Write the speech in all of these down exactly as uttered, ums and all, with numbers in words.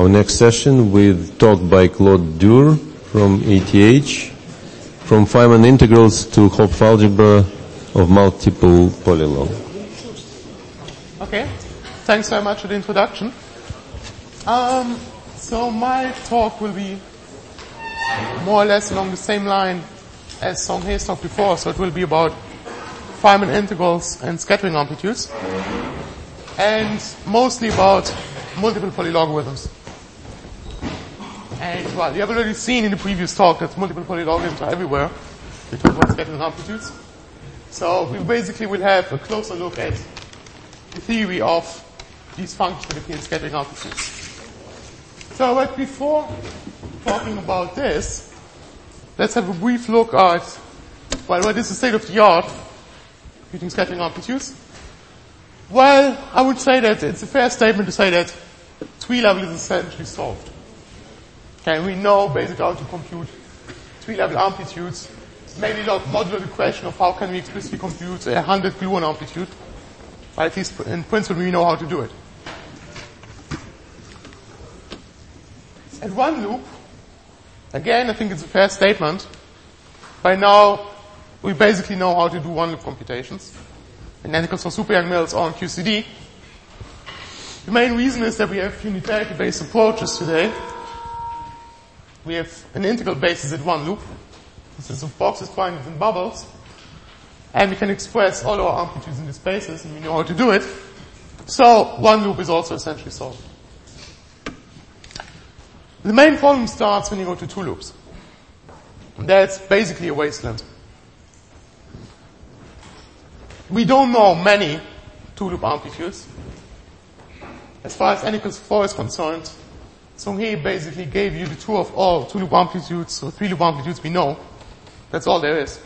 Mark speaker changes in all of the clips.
Speaker 1: our next session with talk by Claude Dürr from E T H, from Feynman integrals to Hopf algebra of multiple polylog.
Speaker 2: Okay, thanks very much for the introduction. Um, so my talk will be more or less along the same line as Song He's talk before, so it will be about Feynman integrals and scattering amplitudes, and mostly about multiple polylogarithms. And, well, you have already seen in the previous talk that multiple polylogarithms are everywhere. We talk about scattering amplitudes. So we basically will have a closer look at the theory of these functions that appear in scattering amplitudes. So, but before talking about this, let's have a brief look at, well, what is the state of the art using scattering amplitudes? Well, I would say that it's a fair statement to say that tree level is essentially solved. Okay, we know basically how to compute tree level amplitudes. Maybe not modular the question of how can we explicitly compute a hundred gluon amplitude, but at least in principle we know how to do it. At one loop, again I think it's a fair statement, by now we basically know how to do one loop computations. In integrals for super Yang-Mills or in Q C D. The main reason is that we have unitarity based approaches today. We have an integral basis at one loop. This is of boxes, triangles, and bubbles. And we can express all our amplitudes in the spaces, and we know how to do it. So, one loop is also essentially solved. The main problem starts when you go to two loops. That's basically a wasteland. We don't know many two-loop amplitudes. As far as n equals four is concerned, so he basically gave you the two of all two-loop amplitudes or three-loop amplitudes we know. That's all there is.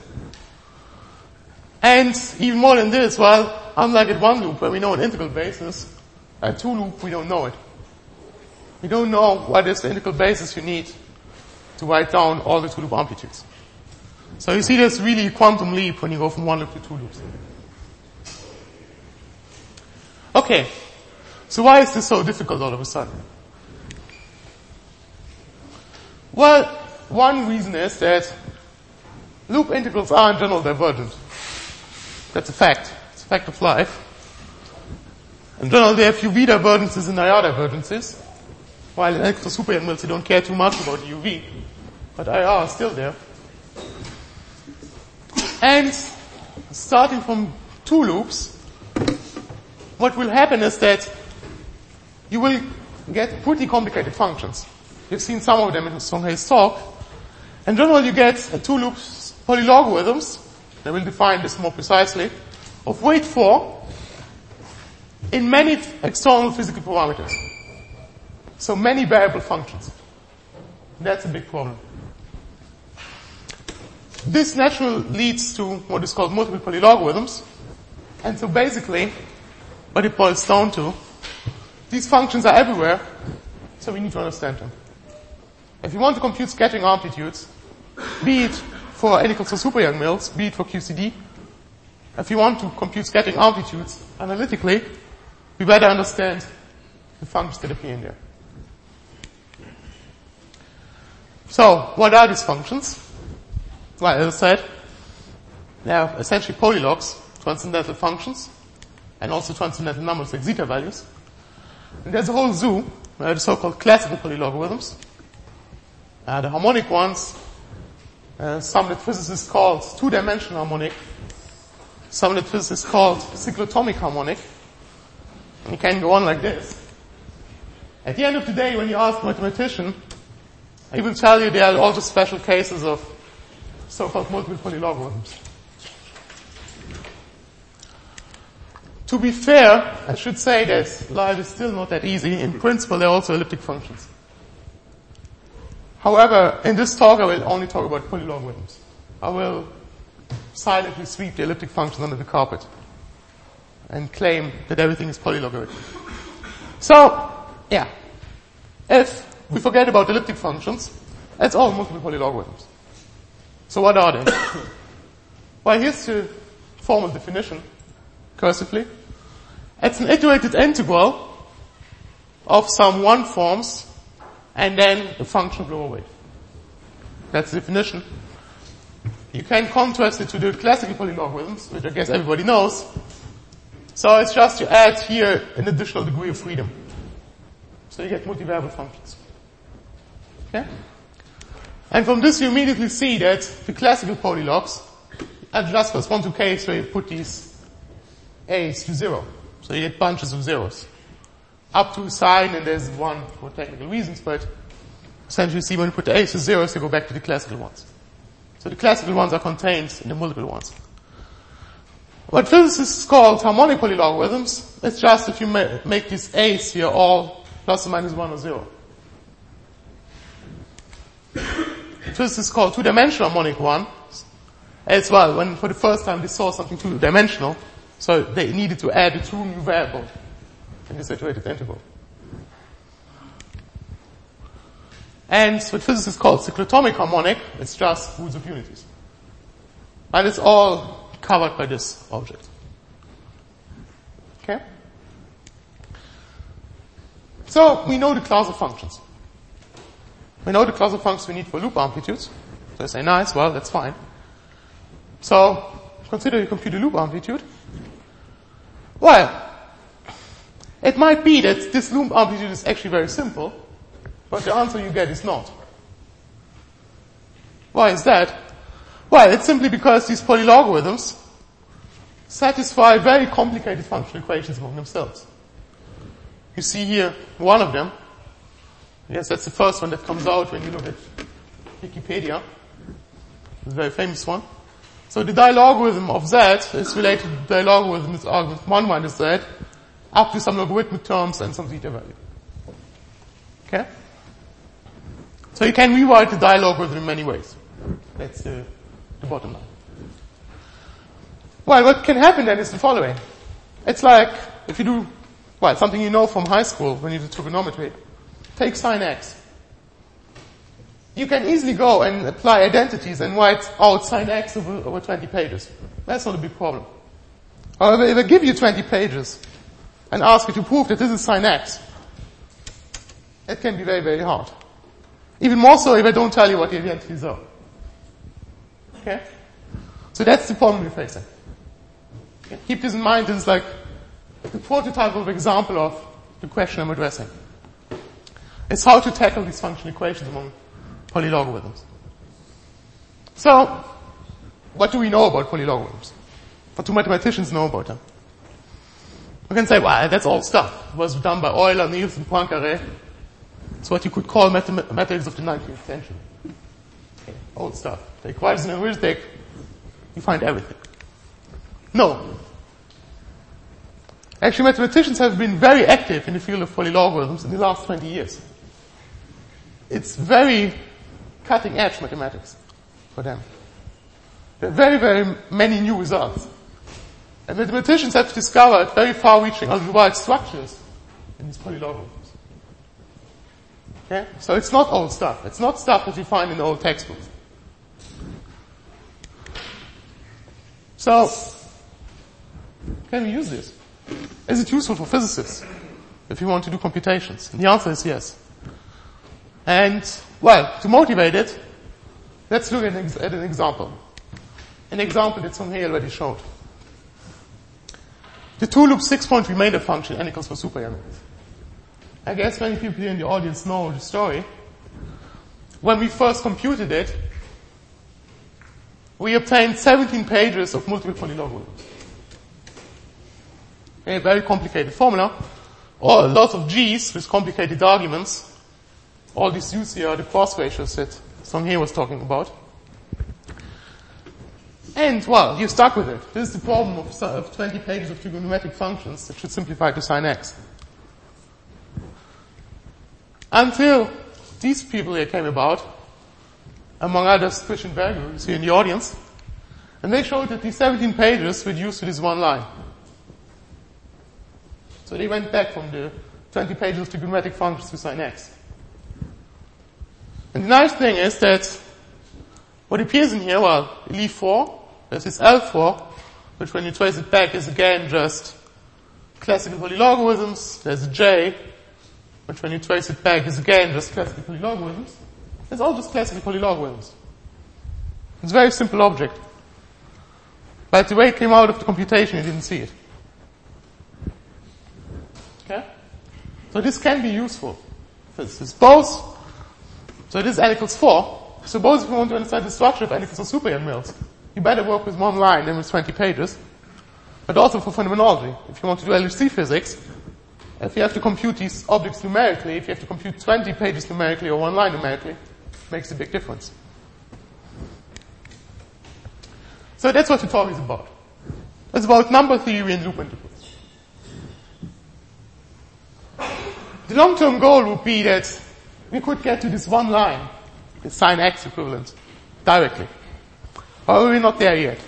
Speaker 2: And even more than this, well, unlike at one loop where we know an integral basis, at two loop we don't know it. We don't know what is the integral basis you need to write down all the two-loop amplitudes. So you see there's really a quantum leap when you go from one loop to two loops. Okay, so why is this so difficult all of a sudden? Well, one reason is that loop integrals are in general divergent. That's a fact. It's a fact of life. In general, they have U V divergences and I R divergences. While in extra super Yang-Mills, you don't care too much about the U V. But I R is still there. And starting from two loops, what will happen is that you will get pretty complicated functions. You've seen some of them in Song He's talk. In general, you get uh, two loops polylogarithms, I will define this more precisely, of weight four in many external physical parameters. So many variable functions. That's a big problem. This naturally leads to what is called multiple polylogarithms. And so basically, what it boils down to, these functions are everywhere, so we need to understand them. If you want to compute scattering amplitudes, be it for n equals to super Yang-Mills, be it for Q C D, if you want to compute scattering amplitudes analytically, we better understand the functions that appear in there. So, what are these functions? Well, as I said, they are essentially polylogs, transcendental functions, and also transcendental numbers like zeta values. And there's a whole zoo, uh, the so-called classical polylogarithms. Uh, the harmonic ones, uh, some that physicists call two-dimensional harmonic, some that physicists call cyclotomic harmonic. And you can go on like this. At the end of the day, when you ask a mathematician, he will tell you there are also special cases of so-called multiple polylogarithms. To be fair, I should say that life is still not that easy. In principle, there are also elliptic functions. However, in this talk, I will only talk about polylogarithms. I will silently sweep the elliptic functions under the carpet and claim that everything is polylogarithmic. So, yeah. If we forget about elliptic functions, that's all multiple polylogarithms. So what are they? Well, here's the formal definition, cursively. It's an iterated integral of some one forms and then the function of lower weight. That's the definition. You can contrast it to the classical polylogarithms, which I guess everybody knows. So it's just you add here an additional degree of freedom. So you get multivariable functions. Okay? And from this you immediately see that the classical polylogs just correspond to case where you put these a's to zero. So you get bunches of zeros. Up to a sign, and there's one for technical reasons, but essentially you see when you put the a's to zeros, you go back to the classical ones. So the classical ones are contained in the multiple ones. What physicists call harmonic polylogarithms, it's just if you ma- make these a's here all plus or minus one or zero. Physicists call two-dimensional harmonic ones as well, when for the first time they saw something two-dimensional, so they needed to add a true new variable in the saturated interval. And what physicists call cyclotomic harmonic, it's just roots of unities. And it's all covered by this object. Okay? So, we know the class of functions. We know the class of functions we need for loop amplitudes. So I say, nice, well, that's fine. So, consider you compute a loop amplitude. Well, it might be that this loop amplitude is actually very simple, but the answer you get is not. Why is that? Well, it's simply because these polylogarithms satisfy very complicated functional equations among themselves. You see here one of them. Yes, that's the first one that comes out when you look at Wikipedia. It's a very famous one. So the dilogarithm of z is related to the dilogarithm of argument one minus z up to some logarithmic terms and some zeta value. Okay? So you can rewrite the dilogarithm in many ways. That's the, the bottom line. Well, what can happen then is the following. It's like if you do, well, something you know from high school when you do trigonometry. Take sine x. You can easily go and apply identities and write out sine x over, over twenty pages. That's not a big problem. However, if I give you twenty pages and ask you to prove that this is sine x, it can be very, very hard. Even more so if I don't tell you what the identities are. Okay? So that's the problem we're facing. Okay? Keep this in mind. This is like the prototype of example of the question I'm addressing. It's how to tackle these functional equations among polylogarithms. So, what do we know about polylogarithms? What do mathematicians know about them? We can say, well, that's old stuff. It was done by Euler, Niels, and Poincaré. It's what you could call mathematics of the nineteenth century. Okay, old stuff. Take Weizen and Wilczek, you find everything. No. Actually, mathematicians have been very active in the field of polylogarithms in the last twenty years. It's very cutting-edge mathematics for them. There are very, very many new results. And mathematicians have discovered very far-reaching algebraic structures in these polylogarithms. Okay? So it's not old stuff. It's not stuff that you find in the old textbooks. So, can we use this? Is it useful for physicists if you want to do computations? And the answer is yes. And, well, to motivate it, let's look at an, ex- at an example. An example that Song-Hye already showed. The two-loop six-point remainder function n equals for super Young. I guess many people here in the audience know the story. When we first computed it, we obtained seventeen pages of multiple polylogarithms. A very complicated formula. Or lots of g's with complicated arguments. All these u's here are the cross ratios that Song-Hye was talking about. And, well, you're stuck with it. This is the problem of, of twenty pages of trigonometric functions that should simplify to sine x. Until these people here came about, among others Christian Berger, who's here in the audience, and they showed that these seventeen pages reduced to this one line. So they went back from the twenty pages of trigonometric functions to sine x. And the nice thing is that what appears in here, well, leave four, there's this L four, which when you trace it back is again just classical polylogarithms. There's a J, which when you trace it back is again just classical polylogarithms. It's all just classical polylogarithms. It's a very simple object. But the way it came out of the computation, you didn't see it. Okay? So this can be useful. This is both. So this is N equals four. Suppose if you want to understand the structure of N equals four superunions, you better work with one line than with twenty pages. But also for phenomenology. If you want to do L H C physics, if you have to compute these objects numerically, if you have to compute twenty pages numerically or one line numerically, it makes a big difference. So that's what the talk is about. It's about number theory and loop integrals. The long-term goal would be that we could get to this one line, the sine x equivalent, directly. However, we're not there yet.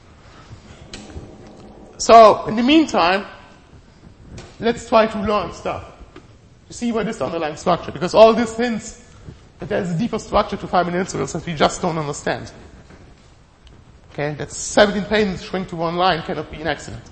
Speaker 2: So, in the meantime, let's try to learn stuff. To see what is the underlying structure. Because all this hints that there's a deeper structure to Feynman integrals that we just don't understand. Okay, that seventeen pages shrink to one line cannot be an accident.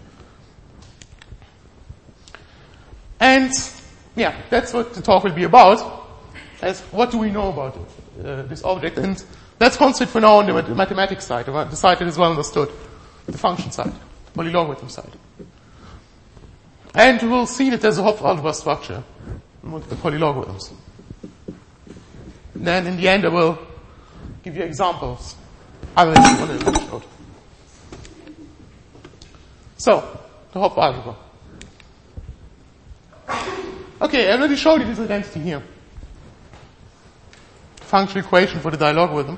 Speaker 2: And, yeah, that's what the talk will be about. As what do we know about it, uh, this object? And let's concentrate for now on the mathematics side, the side that is well understood, the function side, the polylogarithm side. And we will see that there's a Hopf algebra structure, multiple polylogarithms. Then in the end I will give you examples. I will already showed. So, the Hopf algebra. Okay, I already showed you this identity here. Functional equation for the dilogarithm.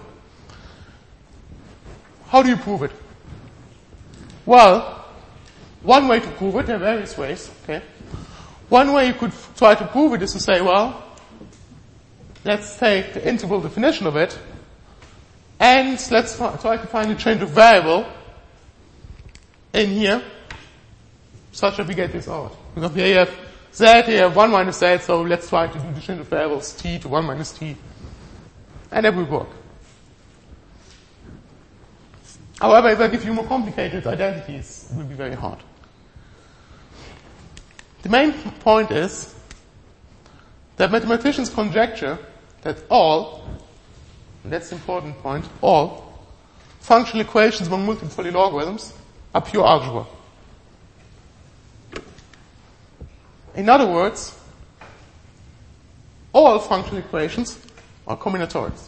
Speaker 2: How do you prove it? Well, one way to prove it, there are various ways, okay? One way you could f- try to prove it is to say, well, let's take the integral definition of it, and let's f- try to find a change of variable in here, such that we get this out. Because here you have z, here you have one minus z, so let's try to do the change of variables t to one minus t. And that will work. However, if I give you more complicated identities, it will be very hard. The main point is that mathematicians conjecture that all, and that's the important point, all functional equations among multiple polylogarithms are pure algebra. In other words, all functional equations are combinatorics.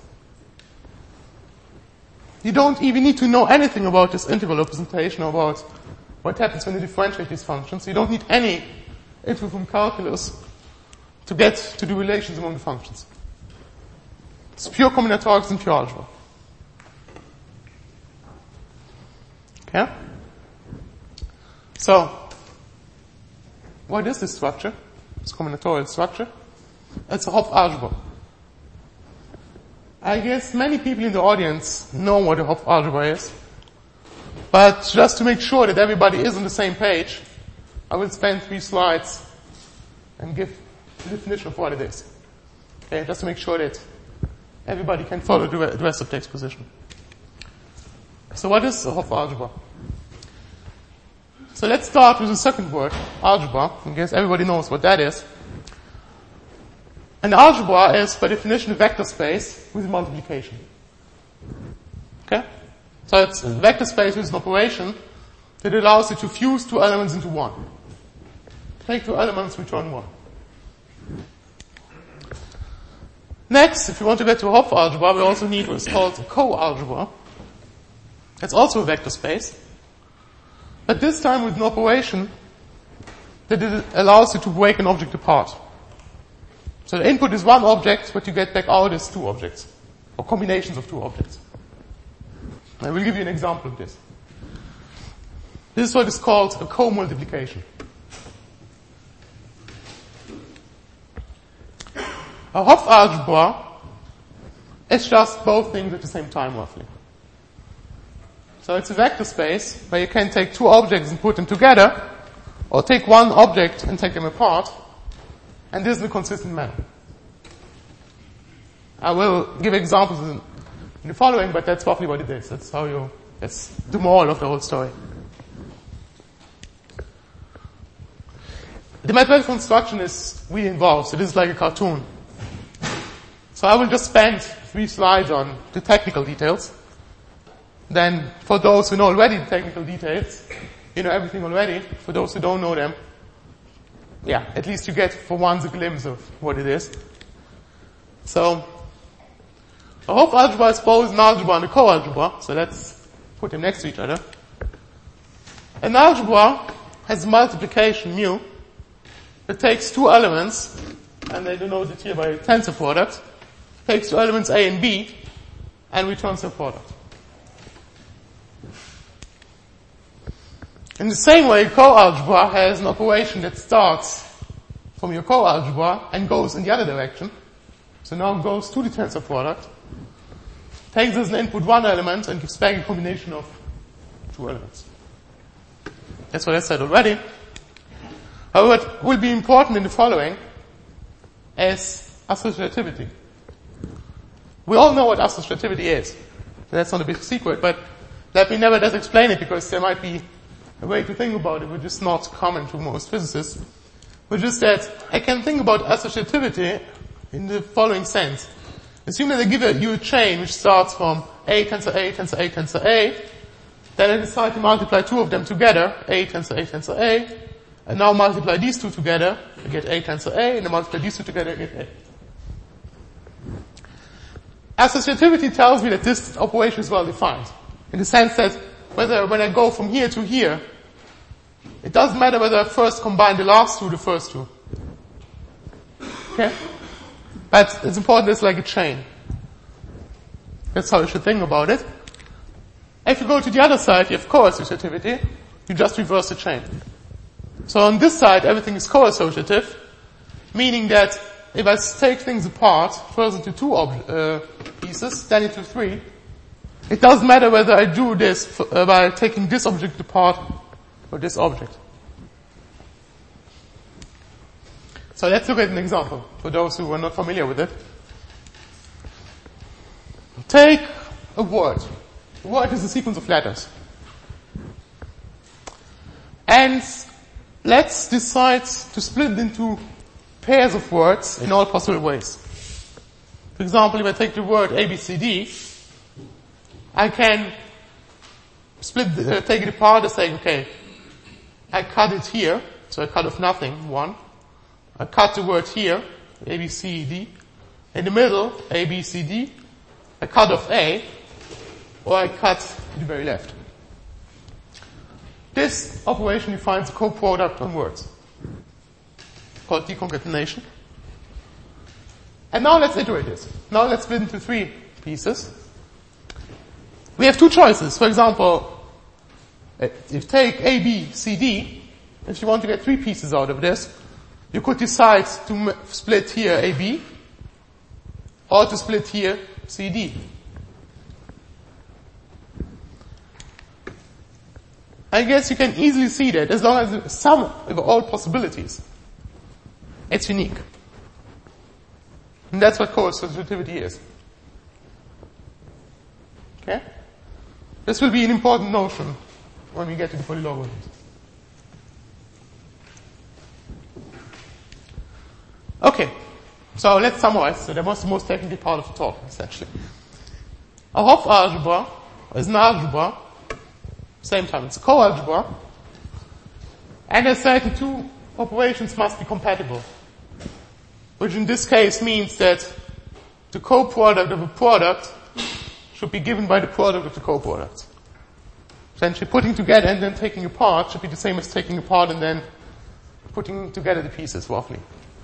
Speaker 2: You don't even need to know anything about this integral representation or about what happens when you differentiate these functions. You don't need any info from calculus to get to the relations among the functions. It's pure combinatorics and pure algebra. Okay? So, what is this structure? This combinatorial structure? It's a Hopf algebra. I guess many people in the audience know what a Hopf algebra is. But just to make sure that everybody is on the same page, I will spend three slides and give the definition of what it is. Okay, just to make sure that everybody can follow the rest of the exposition. So what is a Hopf algebra? So let's start with the second word, algebra. I guess everybody knows what that is. An algebra is, by definition, a vector space with multiplication. Okay? So it's a vector space with an operation that allows you to fuse two elements into one. Take two elements, return one. Next, if you want to get to a Hopf algebra, we also need what's called a co-algebra. It's also a vector space, but this time with an operation that it allows you to break an object apart. So the input is one object, what you get back out is two objects, or combinations of two objects. I will give you an example of this. This is what is called a co-multiplication. A Hopf algebra is just both things at the same time, roughly. So it's a vector space where you can take two objects and put them together, or take one object and take them apart, and this in a consistent manner. I will give examples in, in the following, but that's roughly what it is. That's how you, that's the moral of the whole story. the mathematical construction is really involved, so this is like a cartoon. So I will just spend three slides on the technical details. Then, for those who know already the technical details, you know everything already. For those who don't know them, yeah, at least you get for once a glimpse of what it is. So, a Hopf algebra is both an algebra and a coalgebra, so let's put them next to each other. An algebra has multiplication mu. It takes two elements, and they denote it here by tensor product. It takes two elements A and B, and returns their product. In the same way, coalgebra has an operation that starts from your coalgebra and goes in the other direction. So now it goes to the tensor product, takes as an input one element, and gives back a combination of two elements. That's what I said already. However, what will be important in the following is associativity. We all know what associativity is. So that's not a big secret, but let me nevertheless explain it because there might be a way to think about it which is not common to most physicists, which is that I can think about associativity in the following sense. Assume that I give you a chain which starts from A tensor A, tensor A, tensor A, then I decide to multiply two of them together, A tensor A, tensor A, and now multiply these two together, I get A tensor A, and then multiply these two together, I get A. Associativity tells me that this operation is well defined, in the sense that whether when I go from here to here, it doesn't matter whether I first combine the last two or the first two. Okay? But it's important it's like a chain. That's how you should think about it. If you go to the other side, you have co-associativity, you just reverse the chain. So on this side, everything is co-associative, meaning that if I take things apart, first into two ob- uh, pieces, then into three, it doesn't matter whether I do this f- uh, by taking this object apart or this object. So let's look at an example for those who are not familiar with it. Take a word. A word is a sequence of letters. And let's decide to split it into pairs of words in all possible ways. For example, if I take the word A, B, C, D, I can split, the, uh, take it apart and say, okay, I cut it here, so I cut off nothing, one. I cut the word here, A, B, C, D. In the middle, A, B, C, D. I cut off A, or I cut to the very left. This operation defines a co-product on words, called deconcatenation. And now let's iterate this. Now let's split into three pieces. We have two choices. For example, if you take A, B, C, D, if you want to get three pieces out of this, you could decide to m- split here A, B, or to split here C, D. I guess you can easily see that as long as the sum of all possibilities, it's unique. And that's what co-associativity is. Okay? This will be an important notion when we get to the polylogarithms. Okay, so let's summarize. So that was the most technical part of the talk, essentially. A Hopf algebra is an algebra, same time it's a coalgebra, and I said the two operations must be compatible, which in this case means that the co-product of a product should be given by the product of the co-products. Essentially putting together and then taking apart should be the same as taking apart and then putting together the pieces, roughly.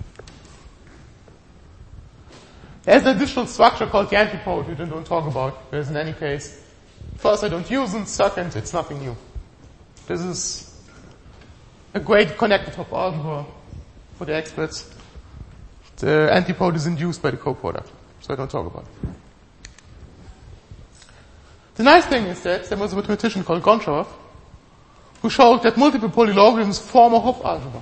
Speaker 2: There's an additional structure called the antipode, which I don't talk about, because in any case, first I don't use it, second it's nothing new. This is a great connected Hopf algebra for the experts. The antipode is induced by the co-product, so I don't talk about it. The nice thing is that there was a mathematician called Goncharov who showed that multiple polylogarithms form a Hopf algebra.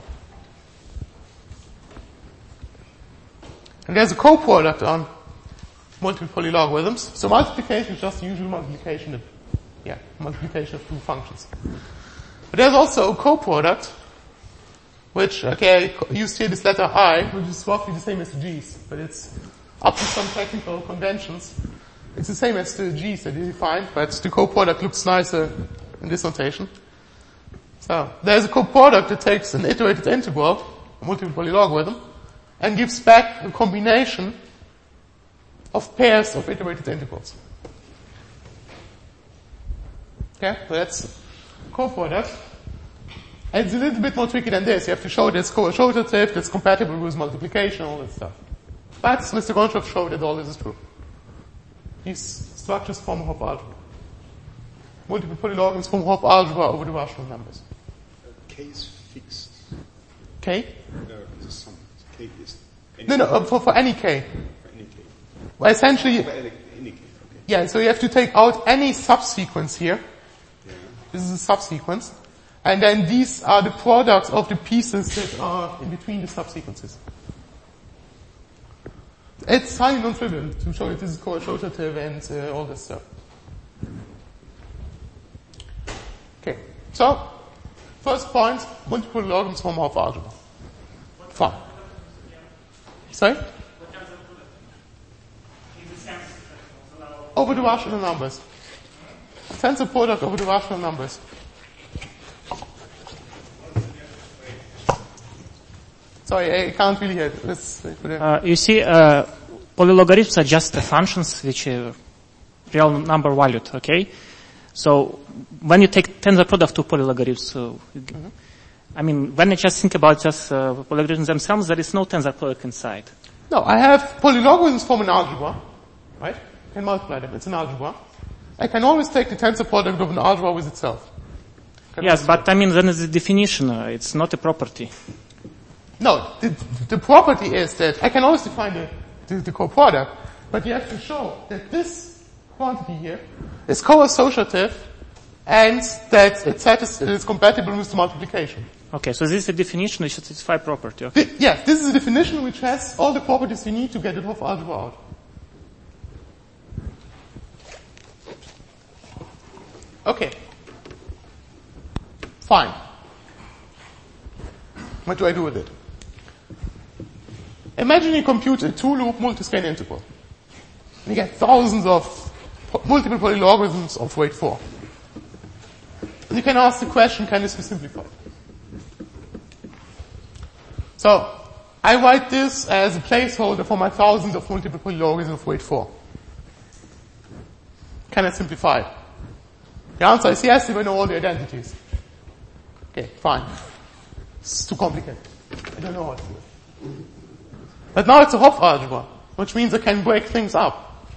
Speaker 2: And there's a co-product on multiple polylogarithms. So multiplication is just the usual multiplication of, yeah, multiplication of two functions. But there's also a co-product which, okay, I used here this letter I, which is roughly the same as the G's, but it's up to some technical conventions. It's the same as the G's that you defined, but the co-product looks nicer in this notation. So, there's a co-product that takes an iterated integral, a multiple polylogarithm, and gives back a combination of pairs of iterated integrals. Okay, so that's co-product. And it's a little bit more tricky than this. You have to show that it's co-associative, that's compatible with multiplication, all that stuff. But Mister Gronschow showed that all this is true. These structures form Hopf algebra. Multiple polylogarithms form Hopf algebra over the rational numbers.
Speaker 3: K is fixed.
Speaker 2: K?
Speaker 3: No, the sum. K is...
Speaker 2: No, no, uh, for, for any K.
Speaker 3: For any K.
Speaker 2: Well, essentially,
Speaker 3: For any, any K, okay.
Speaker 2: yeah, so you have to take out any subsequence here.
Speaker 3: Yeah.
Speaker 2: This is a subsequence. And then these are the products of the pieces that are in between the subsequences. It's highly non-trivial to show that this is co-associative and uh, all this stuff. Okay, so, first point, multiple logarithms form Hopf algebra. Fine. Sorry? Over the rational numbers. Tensor product over the rational numbers. Sorry, I can't really hear it. Let's put it.
Speaker 4: Uh, you see, uh, polylogarithms are just uh, functions which are real number valued, okay? So, when you take tensor product to polylogarithms, so, mm-hmm. I mean, when I just think about just uh, polylogarithms themselves, there is no tensor product inside.
Speaker 2: No, I have polylogarithms form an algebra, right? I can multiply them, it's an algebra. I can always take the tensor product of an algebra with itself. Can
Speaker 4: Yes, but I mean, then it's a definition, uh, it's not a property.
Speaker 2: No, the, the property is that I can always define the, the, the co-product, but you have to show that this quantity here is co-associative and that it satis- it is compatible with the multiplication.
Speaker 4: Okay, so this is a definition which satisfies property, okay?
Speaker 2: The, yes, this is a definition which has all the properties we need to get the Hopf algebra out. Okay. Fine. What do I do with it? Imagine you compute a two-loop multiscale integral. And you get thousands of po- multiple polylogarithms of weight four. And you can ask the question, can this be simplified? So, I write this as a placeholder for my thousands of multiple polylogarithms of weight four. Can I simplify it? The answer is yes if I know all the identities. Okay, fine. It's too complicated. I don't know how to do it. But now it's a Hopf algebra, which means I can break things up.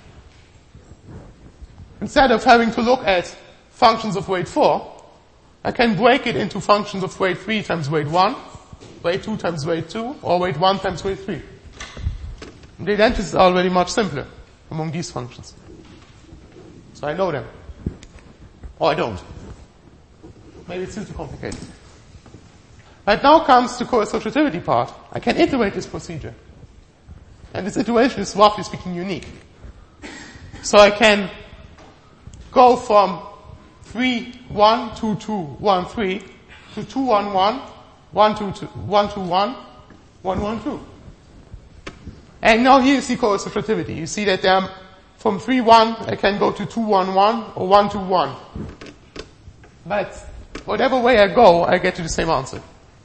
Speaker 2: Instead of having to look at functions of weight four, I can break it into functions of weight three times weight one, weight two times weight two, or weight one times weight three. And the identities are already much simpler among these functions. So I know them. Or I don't. Maybe it's still too complicated. But now comes the co-associativity part. I can iterate this procedure. And this iteration is roughly speaking unique. So I can go from three, one, two, two, one, three to two, one, one, one, two, two, one, two, one, one, one, two. And now here you see co-associativity. You see that um, from three, one, I can go to two, one, one, or one, two, one. But whatever way I go, I get to the same answer.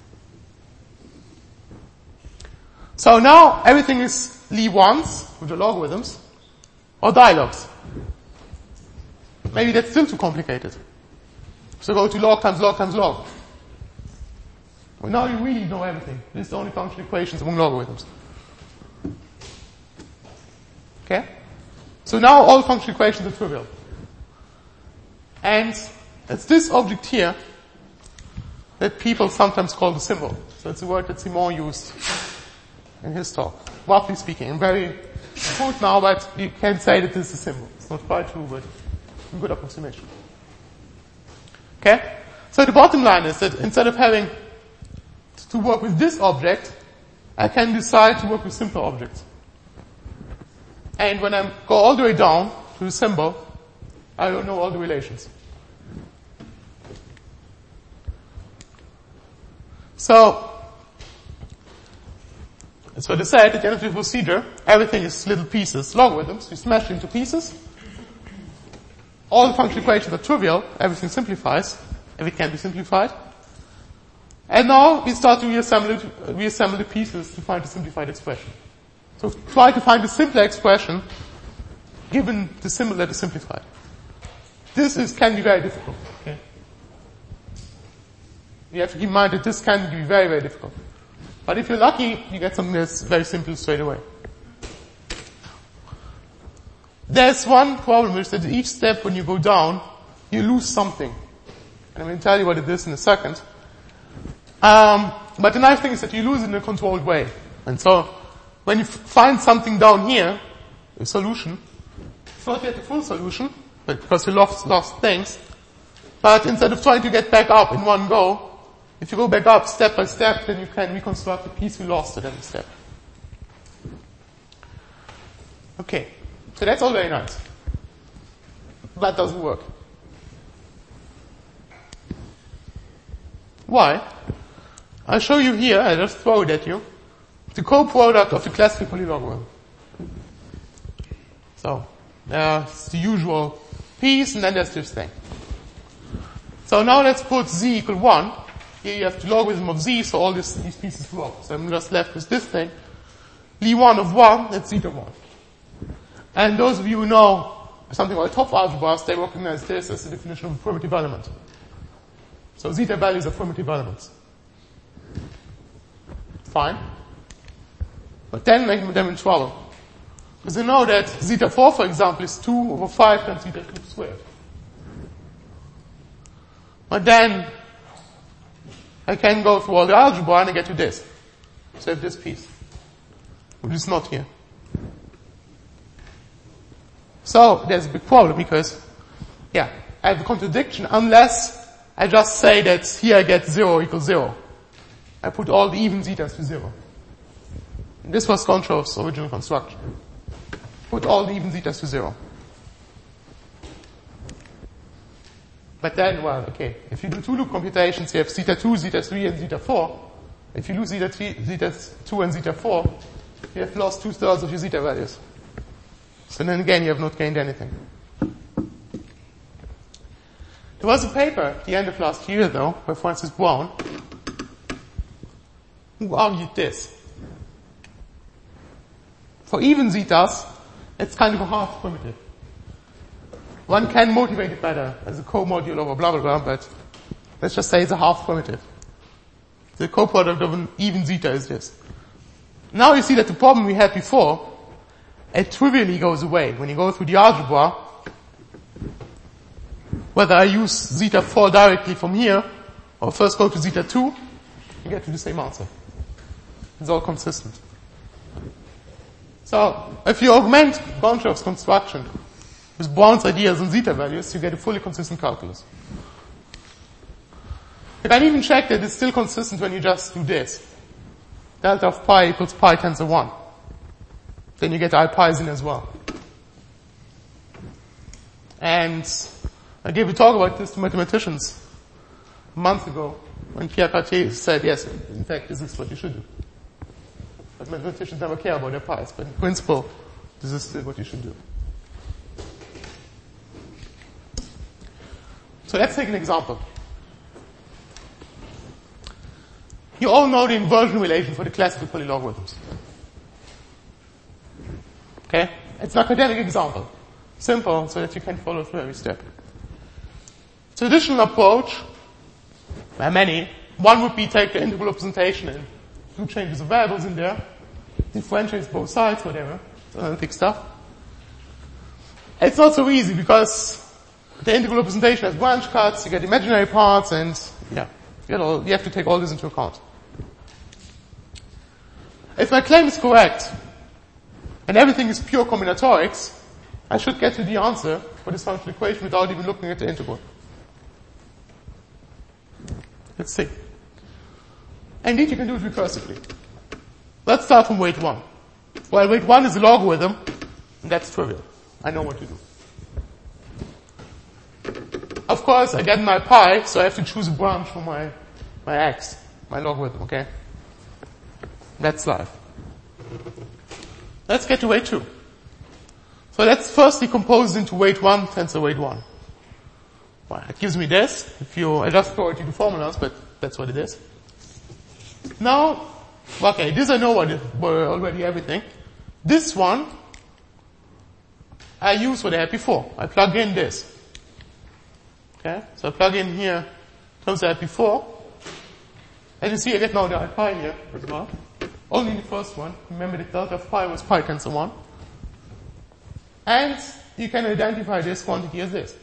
Speaker 2: So now everything is Lie ones with the logarithms or dialogues. Maybe that's still too complicated. So go to log times log times log. Well, now you really know everything. This is the only function equations among logarithms. Okay? So now all function equations are trivial. And it's this object here that people sometimes call the symbol. So it's a word that Simon used in his talk. Roughly speaking, and very crude now, but you can say that this is a symbol. It's not quite true, but a good approximation. Okay? So the bottom line is that instead of having to work with this object, I can decide to work with simpler objects. And when I go all the way down to the symbol, I don't know all the relations. So, So they said at the end of the procedure, everything is little pieces, logarithms, we smash it into pieces. All the functional equations are trivial, everything simplifies, everything can be simplified. And now we start to reassemble, it, reassemble the pieces to find a simplified expression. So try to find a simpler expression given the symbol that is simplified. This is, can be very difficult. Okay? You have to keep in mind that this can be very, very difficult. But if you're lucky, you get something that's very simple straight away. There's one problem, which is that each step when you go down, you lose something. And I'm going to tell you what it is in a second. Um, but the nice thing is that you lose it in a controlled way. And so, when you f- find something down here, a solution, it's not yet a full solution, but because you lost, lost things. But instead of trying to get back up in one go, if you go back up step by step, then you can reconstruct the piece you lost at every step. Okay. So that's all very nice. That doesn't work. Why? I'll show you here, I just throw it at you, the co-product of the classical polylogarithm. So, there's the usual piece, and then there's this thing. So now let's put z equal one. Here you have the logarithm of z, so all this, these pieces drop. So I'm just left with this thing. Li one of one, that's zeta one. And those of you who know something about top algebras, they recognize this as the definition of a primitive element. So zeta values are primitive elements. Fine. But then make them in trouble. Because you know that zeta four, for example, is two over five times zeta two squared. But then I can go through all the algebra and I get to this. So I have this piece, which is not here. So there's a big problem because, yeah, I have a contradiction unless I just say that here I get zero equals zero. I put all the even zetas to zero. And this was Goncharov's original construction. Put all the even zetas to zero. But then, well, okay, if you do two loop computations, you have zeta two, zeta three, and zeta four. If you lose zeta three, zeta two and zeta four, you have lost two thirds of your zeta values. So then again, you have not gained anything. There was a paper at the end of last year, though, by Francis Brown, who argued this. For even zetas, it's kind of a half primitive. One can motivate it better as a co-module over blah blah blah, but let's just say it's a half primitive. The co-product of an even zeta is this. Now you see that the problem we had before, it trivially goes away. When you go through the algebra, whether I use zeta four directly from here, or first go to zeta two, you get to the same answer. It's all consistent. So, if you augment Goncharov's construction with Brown's ideas on zeta values, you get a fully consistent calculus. You can even check that it's still consistent when you just do this. Delta of pi equals pi tensor one. Then you get I pi's in as well. And I gave a talk about this to mathematicians a month ago when Pierre Cartier said, yes, in fact, this is what you should do. But mathematicians never care about their pi's, but in principle, this is still what you should do. So let's take an example. You all know the inversion relation for the classical polylogarithms. Okay? It's an academic example. Simple, so that you can follow through every step. Traditional approach, there are many. One would be take the integral representation and do changes of variables in there, differentiate both sides, whatever, analytic stuff. It's not so easy because the integral representation has branch cuts, you get imaginary parts, and yeah, you, get all, you have to take all this into account. If my claim is correct, and everything is pure combinatorics, I should get to the answer for this functional equation without even looking at the integral. Let's see. Indeed, you can do it recursively. Let's start from weight one. Well, weight one is a logarithm, and that's trivial. I know what to do. Of course, I get my pi, so I have to choose a branch for my, my x, my logarithm, okay? That's life. let's get to weight two. So let's first decompose into weight one, tensor weight one. Well, it gives me this, if you, I just throw it into formulas, but that's what it is. Now, okay, this I know what it, already everything. This one, I use what I had before. I plug in this. Okay, so I plug in here terms I had before. And you see I get now the I pi here as well. Only in the first one. Remember the delta of pi was pi tensor one. And you can identify this quantity as this.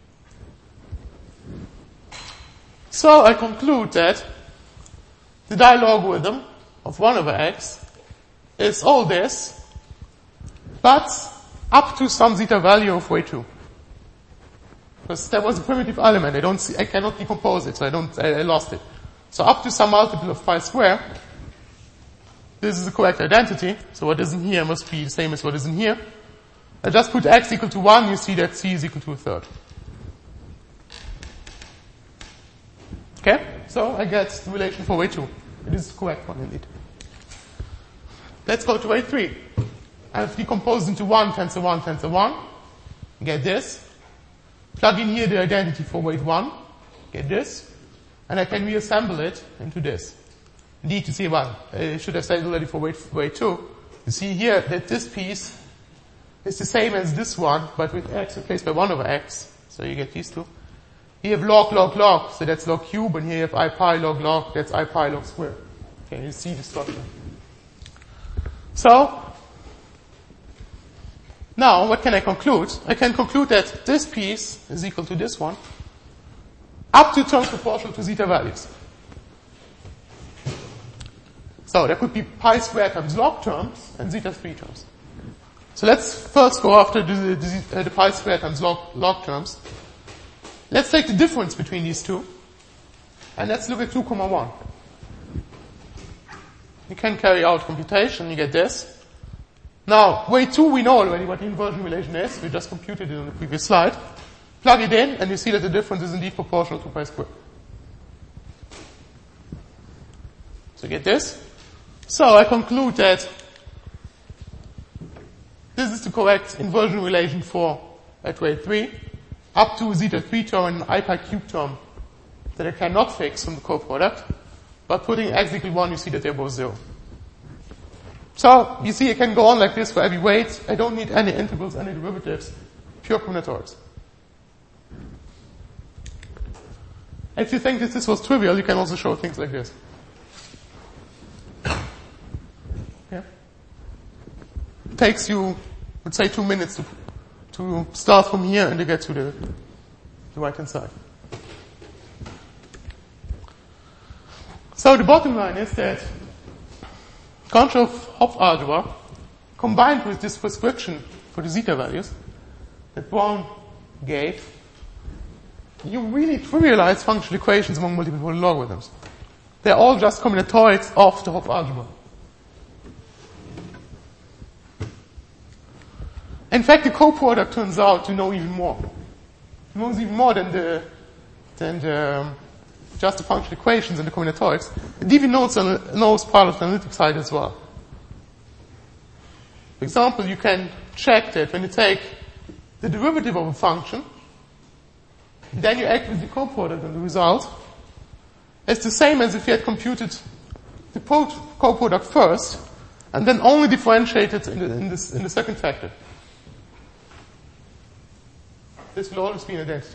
Speaker 2: So I conclude that the dilogarithm of one over x is all this, but up to some zeta value of weight two. Because there was a primitive element, I don't see, I cannot decompose it, so I don't, I, I lost it. So up to some multiple of pi square, this is the correct identity, so what is in here must be the same as what is in here. I just put x equal to one, you see that c is equal to a third. Okay? So I get the relation for weight two. It is the correct one indeed. Let's go to weight three. I've decomposed into one, tensor one, tensor one. Get this. Plug in here the identity for weight one. Get this. And I can reassemble it into this. Indeed, you see, well, I should have said already for weight, weight two. You see here that this piece is the same as this one, but with x replaced by one over x. So you get these two. Here you have log, log, log, so that's log cube, and here you have I pi log, log, that's I pi log square. Okay, you see the structure. So, now what can I conclude? I can conclude that this piece is equal to this one, up to terms proportional to zeta values. So there could be pi squared times log terms and zeta three terms. So let's first go after the, the, uh, the pi squared times log, log terms. Let's take the difference between these two, and let's look at two comma one. You can carry out computation, you get this. Now, weight two, we know already what the inversion relation is. We just computed it on the previous slide. Plug it in, and you see that the difference is indeed proportional to pi squared. So you get this. So I conclude that this is the correct inversion relation for at weight three. Up to zeta three term and I pi cube term that I cannot fix from the co-product. But putting x equal one, you see that they're both zero. So, you see I can go on like this for every weight. I don't need any integrals, any derivatives. Pure combinatorics. If you think that this was trivial, you can also show things like this. Yeah. It takes you, let's say, two minutes to to start from here and to get to the, the right-hand side. So the bottom line is that control of Hopf algebra combined with this prescription for the zeta values that Brown gave, you really trivialize functional equations among multiple polar logarithms. They're all just combinatorics of the Hopf algebra. In fact, the co-product turns out to know even more. It knows even more than the, than the, um, just the functional equations and the combinatorics. It even knows, knows part of the analytic side as well. For example, you can check that when you take the derivative of a function, then you act with the co-product and the result. It's the same as if you had computed the co-product first and then only differentiated in the, in this, in the second factor. This will always be an identity.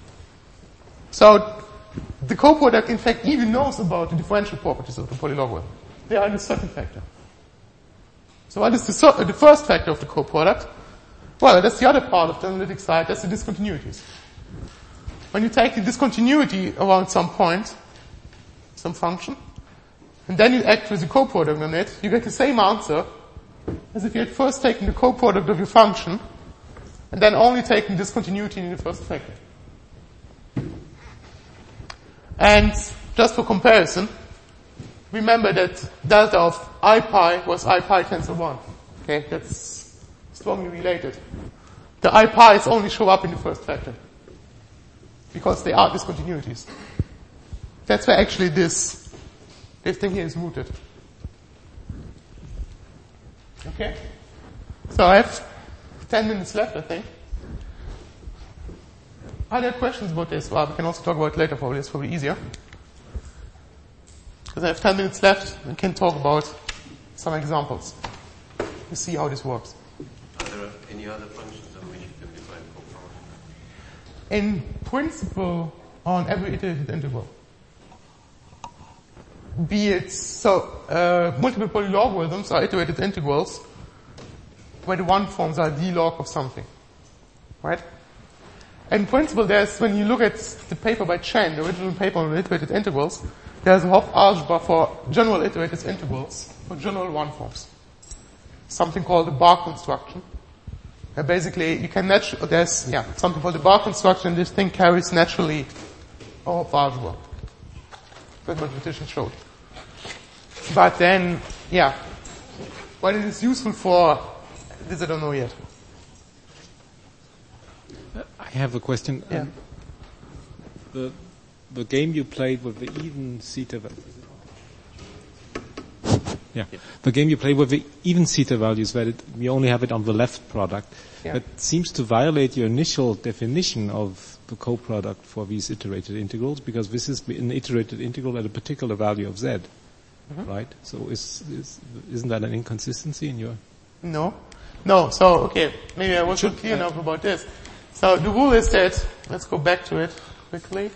Speaker 2: So, the co-product in fact even knows about the differential properties of the polylogarithm. They are in the second factor. So what is the, so, the first factor of the co-product? Well, that's the other part of the analytic side, that's the discontinuities. When you take the discontinuity around some point, some function, and then you act with the co-product on it, you get the same answer as if you had first taken the co-product of your function and then only taking discontinuity in the first factor. And just for comparison, remember that delta of I pi was I pi tensor one. Okay, that's strongly related. The I pi's only show up in the first factor because they are discontinuities. That's where actually this, this thing here is mooted. Okay? So I have ten minutes left, I think. Are there questions about this? Well, we can also talk about it later probably. It's probably easier. Because I have ten minutes left and can talk about some examples. You see how this works.
Speaker 1: Are there any other functions on which you can define co-product?
Speaker 2: In principle, on every iterated integral. Be it, so, uh, multiple polylogarithms are iterated integrals where the one forms are d log of something. Right? In principle, there's, when you look at the paper by Chen, the original paper on iterated integrals, there's a Hopf algebra for general iterated integrals, for general one forms. Something called the bar construction. Uh, basically, you can naturally, there's, yeah, something called the bar construction, this thing carries naturally a Hopf algebra. That mathematician showed. But then, yeah, what it is useful for, this I don't know yet.
Speaker 5: I have a question.
Speaker 2: Yeah.
Speaker 5: Um, the the game you played with the even zeta values. Yeah. yeah. The game you played with the even zeta values, where it, you only have it on the left product,
Speaker 2: yeah.
Speaker 5: that seems to violate your initial definition of the co-product for these iterated integrals, because this is an iterated integral at a particular value of z, mm-hmm. right? So is, is isn't that an inconsistency in your?
Speaker 2: No, no. So okay, maybe I wasn't clear enough about this. So the rule is that, let's go back to it quickly.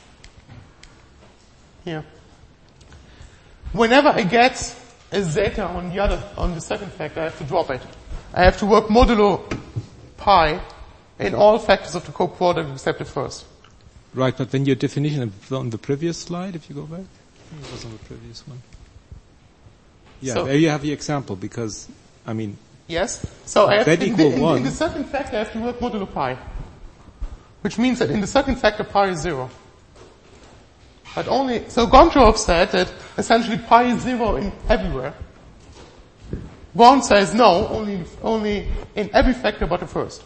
Speaker 2: Here. Whenever I get a zeta on the other, on the second factor, I have to drop it. I have to work modulo pi in all factors of the co-product except the first.
Speaker 5: Right, but then your definition on the previous slide, if you go back, it was on the previous one. Yeah,
Speaker 2: so,
Speaker 5: there you have the example, because, I mean,
Speaker 2: yes. So I have
Speaker 5: that
Speaker 2: in,
Speaker 5: equal
Speaker 2: the, in,
Speaker 5: one.
Speaker 2: in the second factor I have to work modulo pi. Which means that in the second factor pi is zero. But only, so Goncharov said that essentially pi is zero in everywhere. Gon says no, only, only in every factor but the first.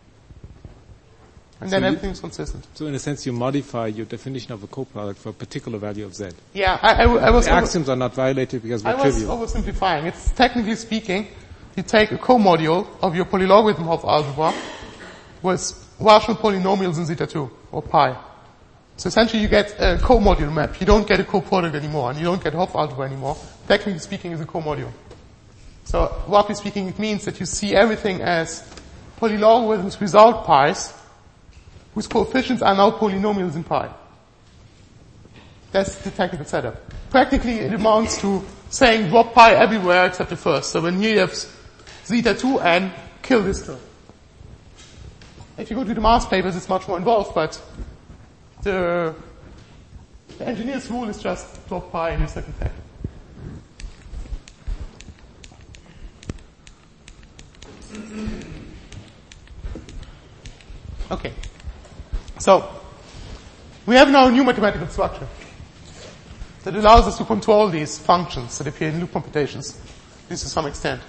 Speaker 2: And
Speaker 5: so
Speaker 2: then
Speaker 5: you,
Speaker 2: everything's consistent.
Speaker 5: So in a sense you modify your definition of a coproduct for a particular value of z.
Speaker 2: Yeah, I, I, I was...
Speaker 5: The axioms are not violated because they're
Speaker 2: I was
Speaker 5: trivial.
Speaker 2: oversimplifying. It's technically speaking, you take a co-module of your polylogarithm Hopf algebra with rational polynomials in zeta two, or pi. So essentially you get a co-module map. You don't get a co-product anymore, and you don't get Hopf algebra anymore. Technically speaking, it's a co-module. So roughly speaking, it means that you see everything as polylogarithms without pi's, whose coefficients are now polynomials in pi. That's the technical setup. Practically, it amounts to saying drop pi everywhere except the first. So when here you have zeta two and kill this term. If you go to the math papers, it's much more involved, but the, the engineer's rule is just drop pi in the second factor. Okay. So, we have now a new mathematical structure that allows us to control these functions that appear in loop computations, at least to some extent.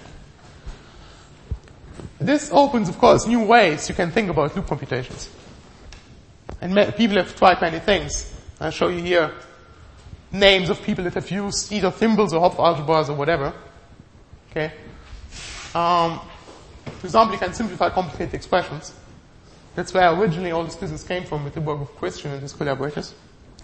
Speaker 2: This opens, of course, new ways you can think about loop computations. And ma- people have tried many things. I'll show you here names of people that have used either thimbles or Hopf algebras or whatever. Okay? Um, for example, you can simplify complicated expressions. That's where originally all this business came from with the work of Christian and his collaborators.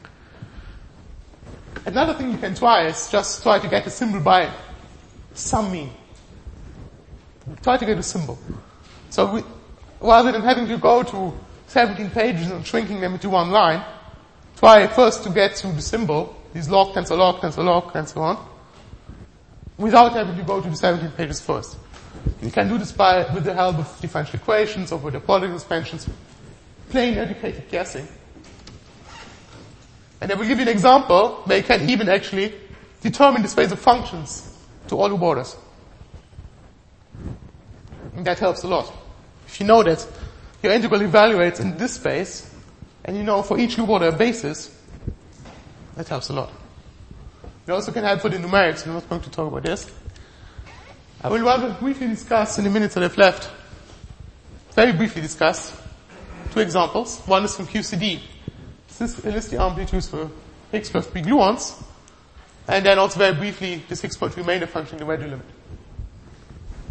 Speaker 2: Another thing you can try is just try to get a symbol by some mean. Try to get a symbol. So we, rather than having to go to seventeen pages and shrinking them into one line, try first to get to the symbol, these log, tensor log, tensor log, and so on, without having to go to the seventeen pages first. You can do this by, with the help of differential equations or with the product expansions, plain educated guessing. And I will give you an example where you can even actually determine the space of functions to all loop orders. And that helps a lot. If you know that your integral evaluates in this space, and you know for each loop order a basis, that helps a lot. You also can help for the numerics. I'm not going to talk about this. I will rather briefly discuss in the minutes that I've left, very briefly discuss two examples. One is from Q C D. This lists the amplitudes for Higgs plus B gluons, and then also very briefly this Higgs point remainder function in the wedge limit.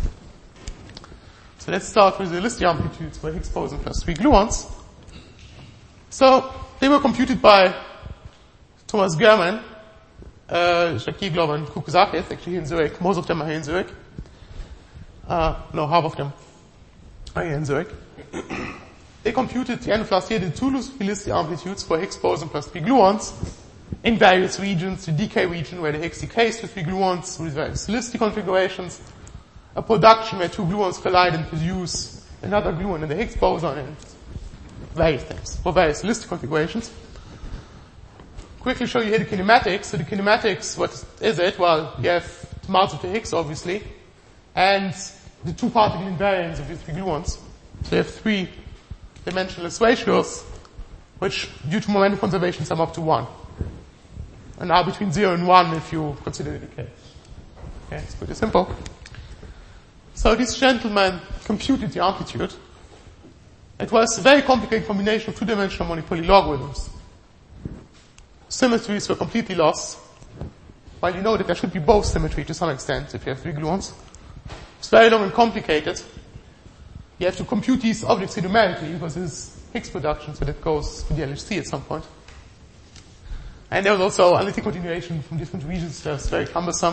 Speaker 2: So let's start with the list amplitudes for Higgs boson plus three gluons. So they were computed by Thomas German, uh, Jackie Glover and Koukouzakian, actually here in Zurich. Most of them are here in Zurich. Uh, no, half of them are here in Zurich. They computed the end of last year the two List amplitudes for Higgs boson plus three gluons in various regions, the decay region where the Higgs decays to three gluons with various List configurations, a production where two gluons collide and produce another gluon in the Higgs boson, and various things for various List configurations. Quickly show you here the kinematics. So the kinematics, what is it? Well, you have the mass of the Higgs, obviously, and the two particle invariants of the three gluons. So you have three dimensionless ratios, which, due to momentum conservation, sum up to one. And are between zero and one if you consider the decay. Okay, it's pretty simple. So this gentleman computed the amplitude. It was a very complicated combination of two-dimensional monopoly logarithms. Symmetries were completely lost. While you know that there should be both symmetry to some extent if you have three gluons. It's very long and complicated. You have to compute these objects numerically because it's Higgs production, so that goes to the L H C at some point. And there was also analytic continuation from different regions that was very cumbersome.